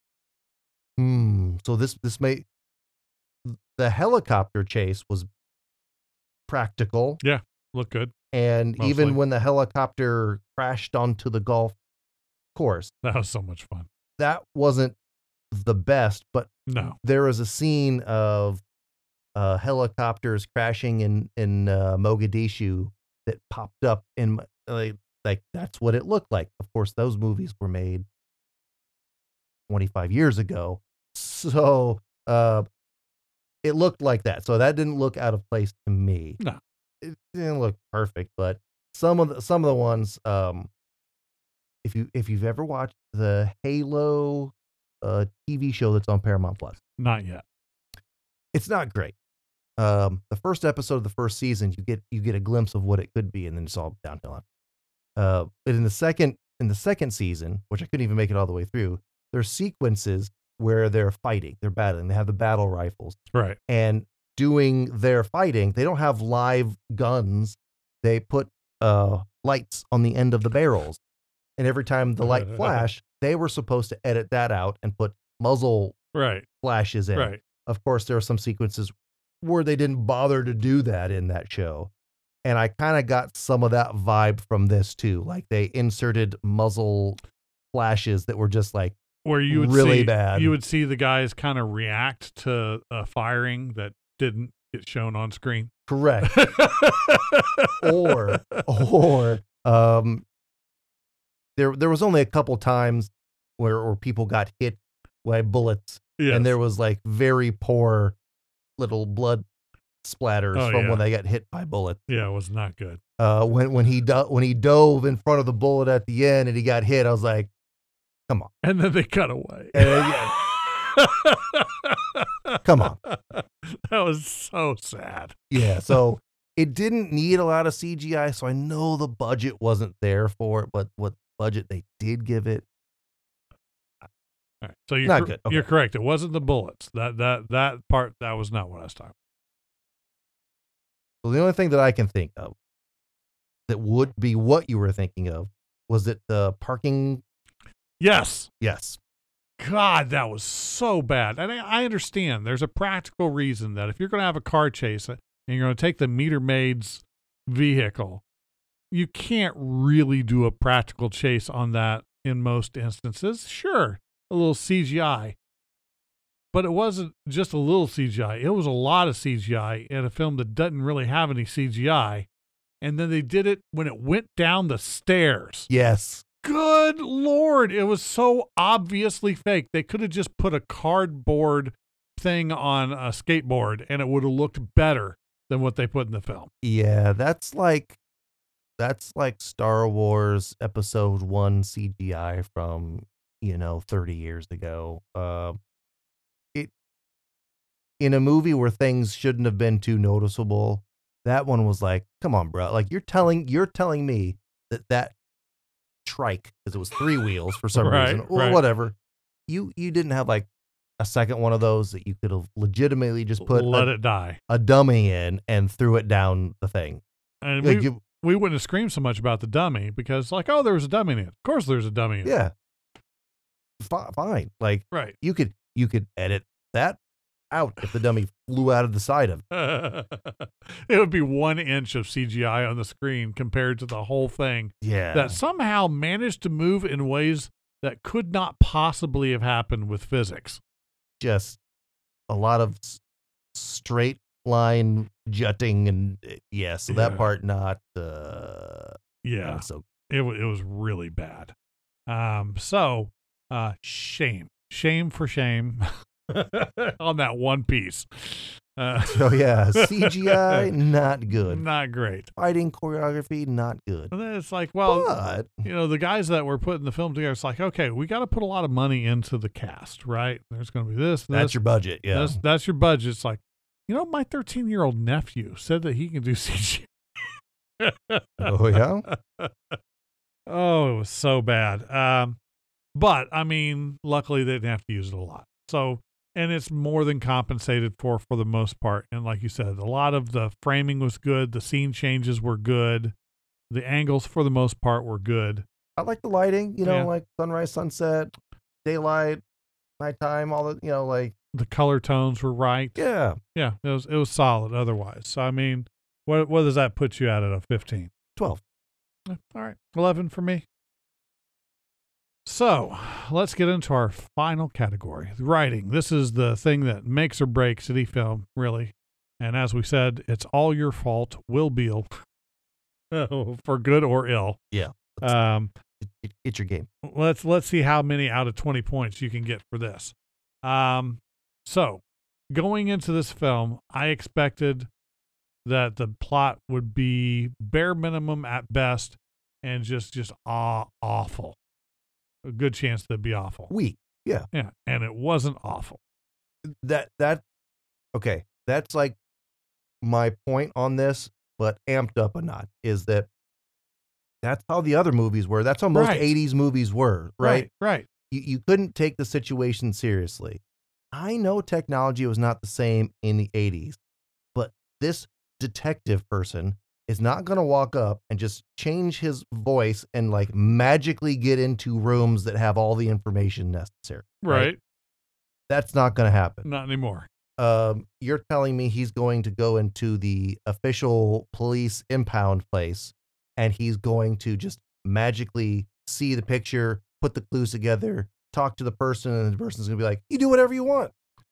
So this may the helicopter chase was practical, Yeah, look good. and Mostly. even when the helicopter crashed onto the golf course, That was so much fun. that wasn't the best. But No. there was a scene of helicopters crashing in Mogadishu that popped up in like that's what it looked like. Of course, those movies were made 25 years ago, so it looked like that. So that didn't look out of place to me. No. It didn't look perfect, but some of the ones, if you've ever watched the Halo TV show that's on Paramount Plus, Not yet. it's not great. The first episode of the first season, you get a glimpse of what it could be, and then it's all downhill. But in the second season, which I couldn't even make it all the way through, there's sequences where they're fighting, they're battling, they have the battle rifles, Right. and doing their fighting. They don't have live guns. They put lights on the end of the barrels, and every time the light flashed, they were supposed to edit that out and put muzzle Right. flashes in. Right. Of course, there are some sequences where they didn't bother to do that in that show. And I kind of got some of that vibe from this too. Like they inserted muzzle flashes that were just like Where you would really see, bad. You would see the guys kind of react to firing that didn't get shown on screen. Correct. or there was only a couple times where people got hit by bullets, Yes. and there was like very poor little blood splatters from when they got hit by bullets. Yeah, it was not good. When he dove in front of the bullet at the end and he got hit, I was like, come on. And then they cut away. Come on. That was so sad. Yeah, so it didn't need a lot of CGI, so I know the budget wasn't there for it, but what budget they did give it. All right. So you're Not good. Okay. You're correct. It wasn't the bullets. That part, that was not what I was talking So the only thing that I can think of that would be what you were thinking of was it the parking. Yes. Yes. God, that was so bad. And I understand there's a practical reason that if you're going to have a car chase and you're going to take the meter maid's vehicle, you can't really do a practical chase on that in most instances. Sure, a little CGI. But it wasn't just a little CGI. It was a lot of CGI in a film that doesn't really have any CGI. And then they did it when it went down the stairs. Yes. Good Lord. It was so obviously fake. They could have just put a cardboard thing on a skateboard and it would have looked better than what they put in the film. Yeah, that's like Star Wars Episode 1 CGI from, 30 years ago. in a movie where things shouldn't have been too noticeable, that one was like, come on, bro. Like you're telling me that trike, because it was three wheels for some reason, or Right. whatever. You didn't have like a second one of those that you could have legitimately just put Let it die. a dummy in and threw it down the thing. And Like we wouldn't have screamed so much about the dummy because, like, oh, there was a dummy in it. Of course, there's a dummy in it. yeah, fine. Like Right. you could edit that out if the dummy flew out of the side of. It would be 1 inch of CGI on the screen compared to the whole thing Yeah, that somehow managed to move in ways that could not possibly have happened with physics. just a lot of straight line jutting and so that Yeah. part not Yeah, so it was really bad. So shame for shame on that one piece. so yeah, CGI not good, Not great. fighting choreography not good, And then it's like, well, but the guys that were putting the film together, it's like, okay, we got to put a lot of money into the cast, right? There's going to be this, that's your budget. Yeah, that's your budget. It's like, my 13-year-old nephew said that he can do CGI. oh yeah, Oh, it was so bad. But I mean, luckily they didn't have to use it a lot. So, and it's more than compensated for the most part. And like you said, a lot of the framing was good. The scene changes were good. The angles for the most part were good. I like the lighting. Yeah. Like sunrise, sunset, daylight, nighttime. All the like The color tones were right. yeah, Yeah, it was solid otherwise. So I mean, what does that put you at a 15? 12. All right, 11 for me. So let's get into our final category, writing. This is the thing that makes or breaks any film, really. And as we said, it's all your fault, Will Beal, for good or ill. Yeah. It's your game. Let's see how many out of 20 points you can get for this. So going into this film, I expected that the plot would be bare minimum at best and just awful. A good chance that'd be awful. Weak. Yeah. Yeah, and it wasn't awful. That okay. That's like my point on this, but amped up a notch is that's how the other movies were. That's how most Right. 80s movies were, right? Right. You couldn't take the situation seriously. I know technology was not the same in the 80s, but this detective person is not going to walk up and just change his voice and like magically get into rooms that have all the information necessary. Right. That's not going to happen. Not anymore. You're telling me he's going to go into the official police impound place and he's going to just magically see the picture, put the clues together, talk to the person, and the person's going to be like, you do whatever you want.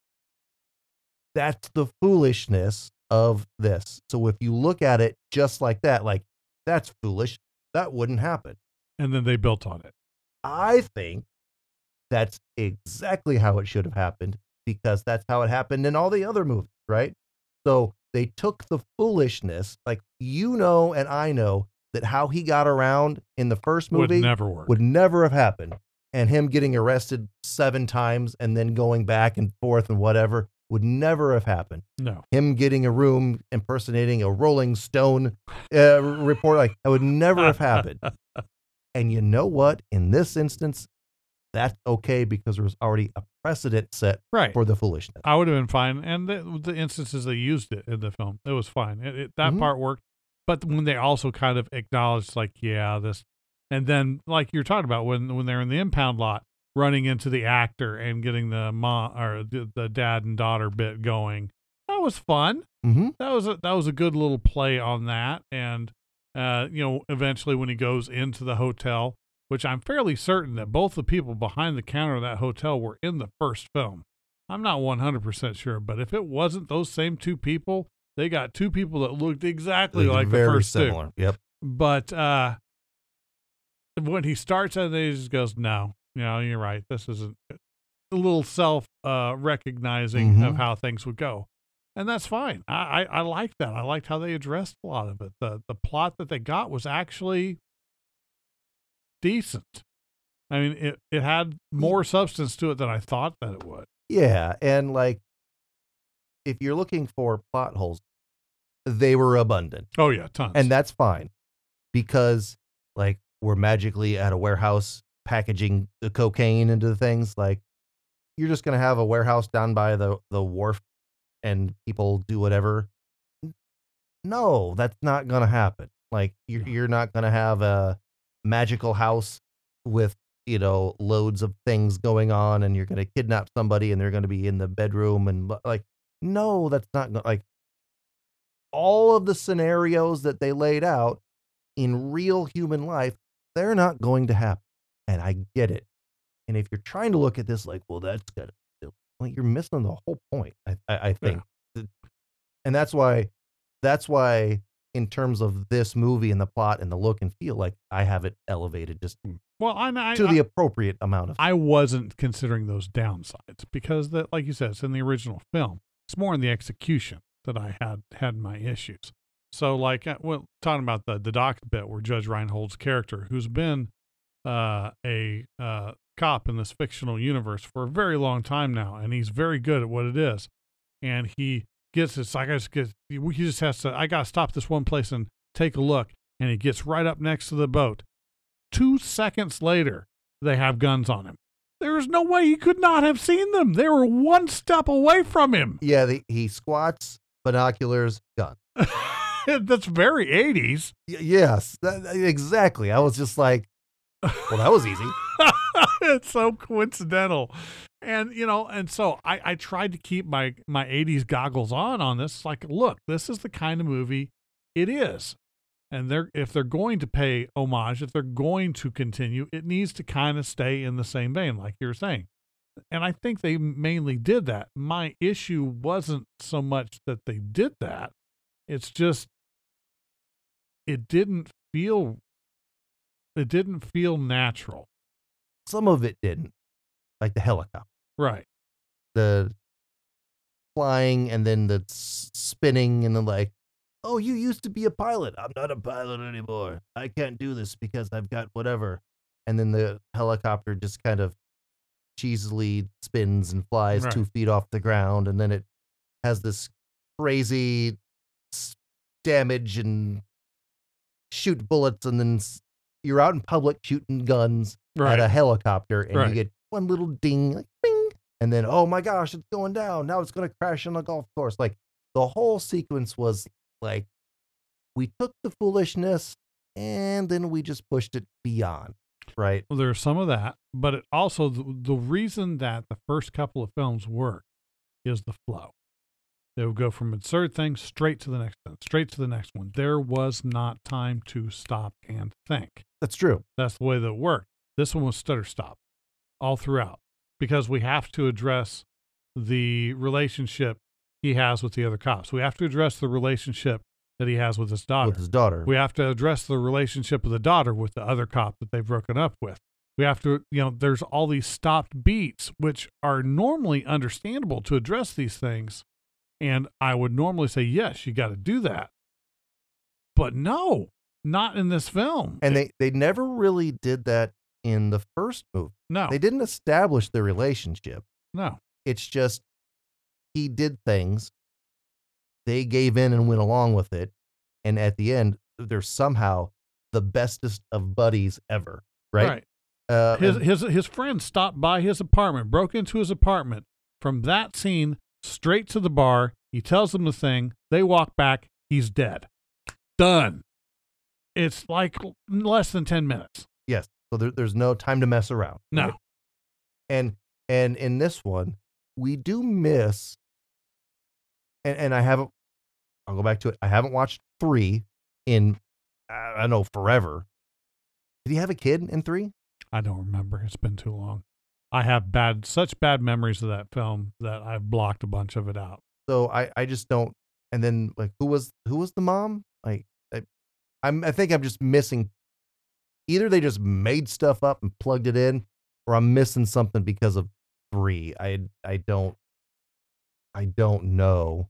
That's the foolishness of this. So if you look at it just like that, like, that's foolish. That wouldn't happen. And then they built on it. I think that's exactly how it should have happened because that's how it happened in all the other movies, right? So they took the foolishness, like and I know that how he got around in the first movie would never have happened. And him getting arrested 7 times and then going back and forth and whatever would never have happened. No. Him getting a room impersonating a Rolling Stone report, like that would never have happened. And you know what? In this instance, that's okay because there was already a precedent set for the foolishness. I would have been fine. And the instances they used it in the film, it was fine. That part worked. But when they also kind of acknowledged, like, yeah, this, and then like you're talking about when they're in the impound lot, running into the actor and getting the mom or the dad and daughter bit going, that was fun. Mm-hmm. That was a good little play on that. And eventually when he goes into the hotel, which I'm fairly certain that both the people behind the counter of that hotel were in the first film. I'm not 100% sure, but if it wasn't those same 2 people, they got 2 people that looked exactly like the first similar. 2. Yep. But when he starts and he just goes, no, you're right. This isn't a little recognizing of how things would go. And that's fine. I like that. I liked how they addressed a lot of it. The plot that they got was actually decent. I mean, it had more substance to it than I thought that it would. Yeah. And like, if you're looking for plot holes, they were abundant. Oh yeah, tons. And that's fine because like we're magically at a warehouse packaging the cocaine into the things. Like you're just going to have a warehouse down by the wharf and people do whatever. No, that's not going to happen. Like you're not going to have a magical house with, loads of things going on and you're going to kidnap somebody and they're going to be in the bedroom and like, no, that's not like all of the scenarios that they laid out in real human life, they're not going to happen. And I get it. And if you're trying to look at this like, well, that's good, well, you're missing the whole point. I think, and that's why in terms of this movie and the plot and the look and feel, like I have it elevated just to the appropriate amount of. I wasn't considering those downsides because that, like you said, it's in the original film. It's more in the execution that I had my issues. So like, talking about the doc bit where Judge Reinhold's character, who's been a cop in this fictional universe for a very long time now, and he's very good at what it is, and he gets this. He just has to. I gotta stop this one place and take a look, and he gets right up next to the boat. 2 seconds later, they have guns on him. There's no way he could not have seen them. They were one step away from him. Yeah, he squats, binoculars, gun. That's very 80s. Yes, exactly. I was just like, well, that was easy. It's so coincidental. And, and so I tried to keep my 80s goggles on this. Like, look, this is the kind of movie it is. And if they're going to pay homage, if they're going to continue, it needs to kind of stay in the same vein, like you were saying. And I think they mainly did that. My issue wasn't so much that they did that. It's just, it didn't feel natural. Some of it didn't, like the helicopter. Right. The flying and then the spinning and then like, oh, you used to be a pilot. I'm not a pilot anymore. I can't do this because I've got whatever. And then the helicopter just kind of cheesily spins and flies 2 feet off the ground. And then it has this crazy damage and shoot bullets. And then you're out in public shooting guns at a helicopter and you get one little ding, like bing. And then, oh my gosh, it's going down. Now it's going to crash on a golf course. Like the whole sequence was like, we took the foolishness and then we just pushed it beyond, right? Well, there's some of that, but it also, the reason that the first couple of films work is the flow. They would go from absurd things straight to the next one, straight to the next one. There was not time to stop and think. That's true. That's the way that it worked. This one was stutter stop all throughout because we have to address the relationship he has with the other cops. We have to address the relationship that he has with his daughter. With his daughter. We have to address the relationship of the daughter with the other cop that they've broken up with. We have to, there's all these stopped beats, which are normally understandable to address these things. And I would normally say, yes, you got to do that. But no, not in this film. And they never really did that in the first movie. No. They didn't establish the relationship. No. It's just he did things. They gave in and went along with it. And at the end, they're somehow the bestest of buddies ever. Right. His friend stopped by his apartment, broke into his apartment. From that scene, straight to the bar. He tells them the thing. They walk back. He's dead. Done. It's like less than 10 minutes. Yes. So there's no time to mess around. No. Right? And in this one, we do miss, and I'll go back to it. I haven't watched 3 in, I don't know, forever. Did he have a kid in 3? I don't remember. It's been too long. I have such bad memories of that film that I've blocked a bunch of it out. So I just don't. And then like, who was the mom? Like, I think I'm just missing. Either they just made stuff up and plugged it in, or I'm missing something because of 3. I don't know.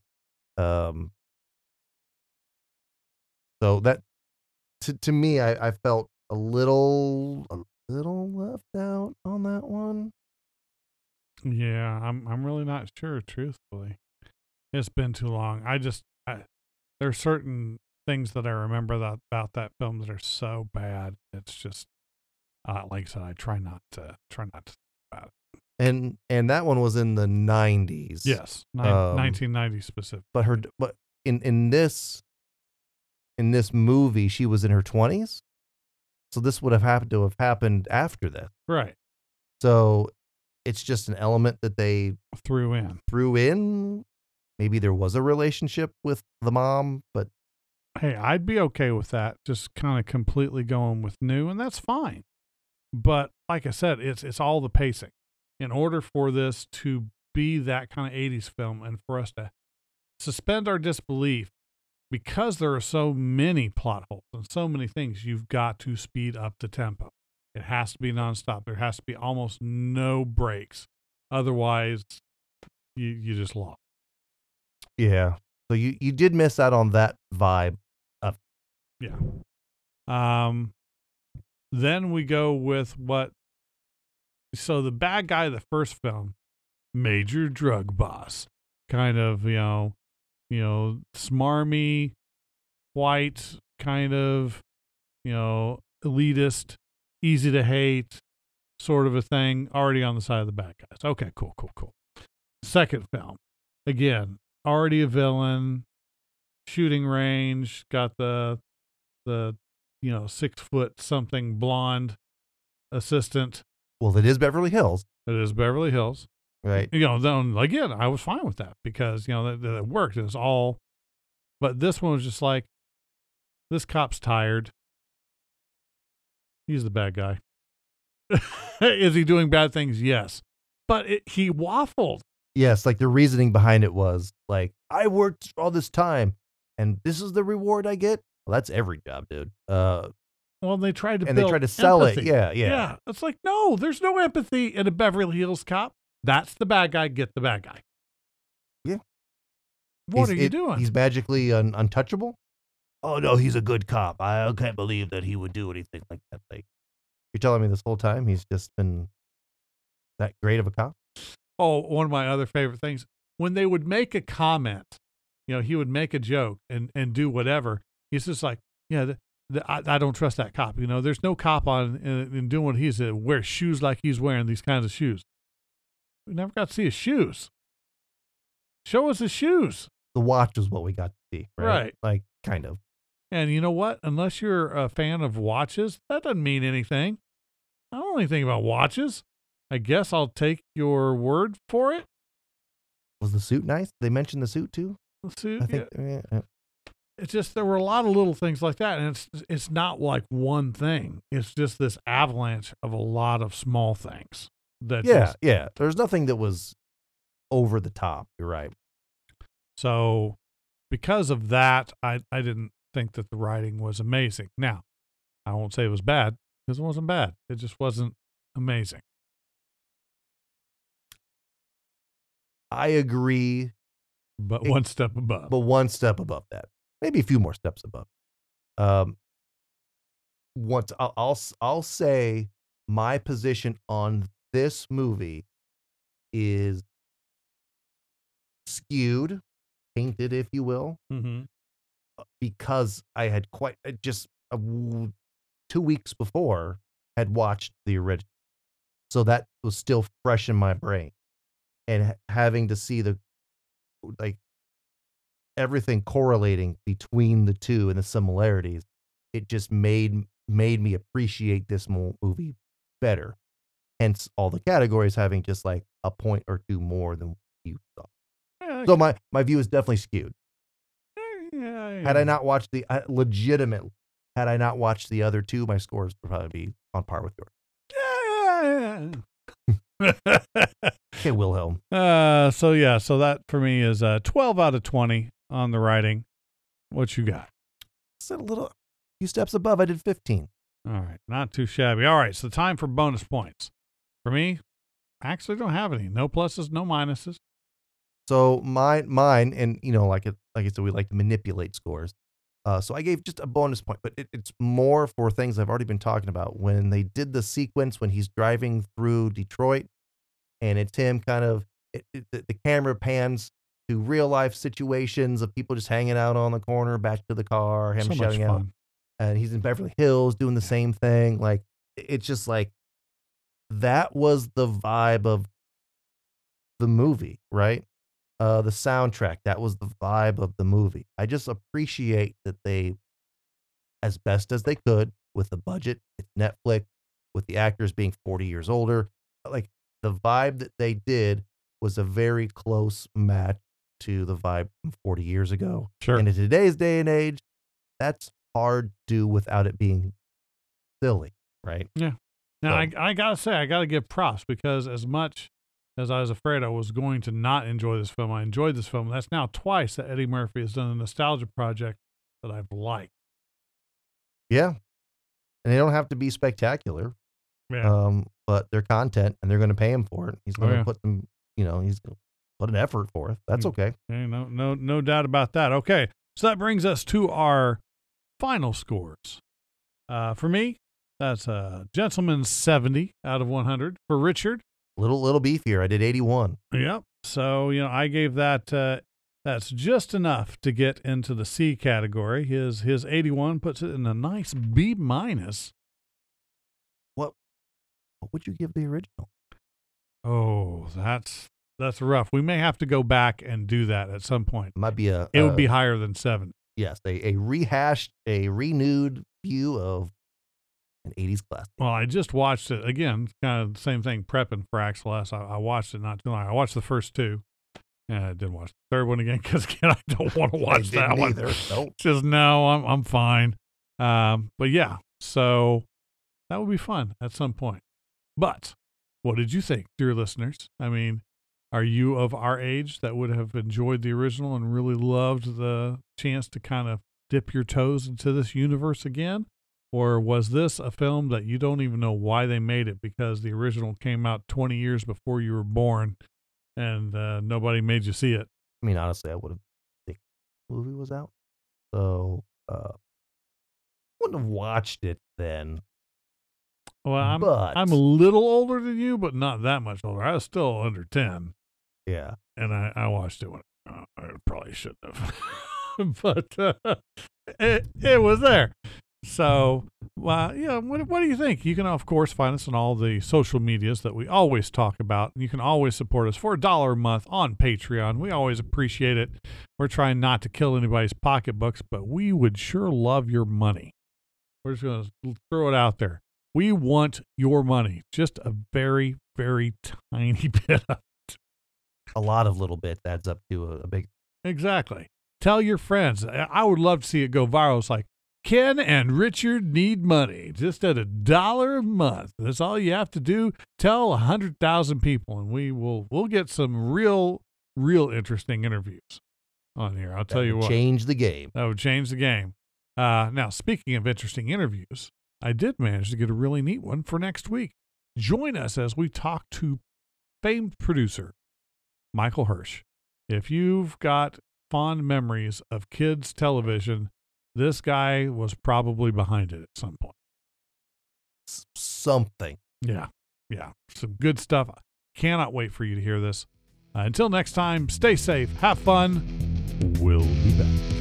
So that to me, I felt a little left out on that one. Yeah, I'm really not sure, truthfully. It's been too long. There are certain things that I remember about that film that are so bad. It's just, like I said, I try not to think about it. And that one was in the 90s. Yes, 1990 specific. But in this movie, she was in her 20s. So this would have happened after that. Right. So it's just an element that they threw in. Maybe there was a relationship with the mom, but hey, I'd be okay with that. Just kind of completely going with new, and that's fine. But like I said, it's all the pacing. In order for this to be that kind of 80s film and for us to suspend our disbelief, because there are so many plot holes and so many things, you've got to speed up the tempo. It has to be nonstop. There has to be almost no breaks. Otherwise, you just lost. Yeah. So you did miss out on that vibe. Yeah. Then we go with so the bad guy of the first film, major drug boss, kind of, smarmy, white, kind of, elitist, easy to hate, sort of a thing, already on the side of the bad guys. Okay, cool. Second film, again, already a villain, shooting range, got the 6 foot something blonde assistant. Well, it is Beverly Hills. It is Beverly Hills. Right. Then again, I was fine with that because, that worked. It was all, but this one was just like, this cop's tired. He's the bad guy. Is he doing bad things? Yes. But he waffled. Yes, like the reasoning behind it was like, I worked all this time and this is the reward I get. Well, that's every job, dude. Well, they tried to they tried to sell empathy. it. Yeah. It's like, no, there's no empathy in a Beverly Hills Cop. That's the bad guy. Get the bad guy. Yeah. What are you doing? He's magically untouchable. Oh no, he's a good cop. I can't believe that he would do anything like that. Like, you're telling me this whole time he's just been that great of a cop? Oh, one of my other favorite things, when they would make a comment, he would make a joke and do whatever. He's just like, yeah, I don't trust that cop. There's no cop in doing what he's wears shoes like he's wearing these kinds of shoes. We never got to see his shoes. Show us his shoes. The watch was what we got to see, right? Right. Like, kind of. And you know what? Unless you're a fan of watches, that doesn't mean anything. I don't know anything about watches. I guess I'll take your word for it. Was the suit nice? They mentioned the suit too? The suit? I think, yeah. It's just, there were a lot of little things like that. And it's not like one thing. It's just this avalanche of a lot of small things. Yeah. There's nothing that was over the top. You're right. So because of that, I didn't think that the writing was amazing. Now, I won't say it was bad because it wasn't bad. It just wasn't amazing. I agree. But one step above. But one step above that. Maybe a few more steps above. I'll say my position on this movie is skewed, painted, if you will, because I had just 2 weeks before had watched the original. So that was still fresh in my brain. And having to see everything correlating between the two and the similarities, it just made me appreciate this movie better. Hence, all the categories having just like a point or two more than you thought. Yeah, so my view is definitely skewed. Yeah. Had I not watched had I not watched the other two, my scores would probably be on par with yours. Okay, Wilhelm. So that for me is 12 out of 20 on the writing. What you got? It's a few steps above. I did 15. All right, not too shabby. All right, so time for bonus points. For me, I actually don't have any. No pluses, no minuses. So mine, and like I said, we like to manipulate scores. So I gave just a bonus point, but it's more for things I've already been talking about. When they did the sequence when he's driving through Detroit, and it's him kind of, the camera pans to real life situations of people just hanging out on the corner, back to the car, him So much shouting out. fun. And he's in Beverly Hills doing the same thing. Like, it's just like, that was the vibe of the movie, right? The soundtrack, that was the vibe of the movie. I just appreciate that they, as best as they could, with the budget, it's Netflix, with the actors being 40 years older, like, the vibe that they did was a very close match to the vibe from 40 years ago. Sure. And in today's day and age, that's hard to do without it being silly, right? Yeah. Now, I got to say, I got to give props, because as much as I was afraid I was going to not enjoy this film, I enjoyed this film. That's now twice that Eddie Murphy has done a nostalgia project that I've liked. Yeah. And they don't have to be spectacular. Yeah. But their content, and they're going to pay him for it. He's going to yeah. put them, he's going to put an effort forth. That's okay. Okay, no doubt about that. Okay, so that brings us to our final scores. For me, that's a gentleman's 70 out of 100. For Richard, Little beefier. I did 81. yep. So I gave that. That's just enough to get into the C category. His 81 puts it in a nice B minus. What would you give the original? Oh, that's rough. We may have to go back and do that at some point. It might be It would be higher than 7. yes, a rehashed, a renewed view of an 80s classic. Well, I just watched it again, kind of the same thing, prepping for Axel S. I watched it not too long. I watched the first 2, and I didn't watch the third one again because, again, I don't want to watch that one. Nope. Just no, I'm fine. But yeah, so that would be fun at some point. But what did you think, dear listeners? I mean, are you of our age that would have enjoyed the original and really loved the chance to kind of dip your toes into this universe again? Or was this a film that you don't even know why they made it because the original came out 20 years before you were born and nobody made you see it? I mean, honestly, I would have think the movie was out. So, wouldn't have watched it then. Well, I'm a little older than you, but not that much older. I was still under 10. Yeah. And I watched it when I probably shouldn't have. But it was there. So, what do you think? You can, of course, find us on all the social medias that we always talk about. You can always support us for $1 a month on Patreon. We always appreciate it. We're trying not to kill anybody's pocketbooks, but we would sure love your money. We're just going to throw it out there. We want your money, just a very, very tiny bit of it. A lot of little bits adds up to a big. Exactly. Tell your friends. I would love to see it go viral. It's like, Ken and Richard need money, just at $1 a month. That's all you have to do. Tell 100,000 people, and we'll get some real interesting interviews on here. I'll tell you what. Change the game. That would change the game. Now, speaking of interesting interviews, I did manage to get a really neat one for next week. Join us as we talk to famed producer Michael Hirsch. If you've got fond memories of kids' television, this guy was probably behind it at some point. Something. Yeah. Some good stuff. Cannot wait for you to hear this. Until next time, stay safe, have fun. We'll be back.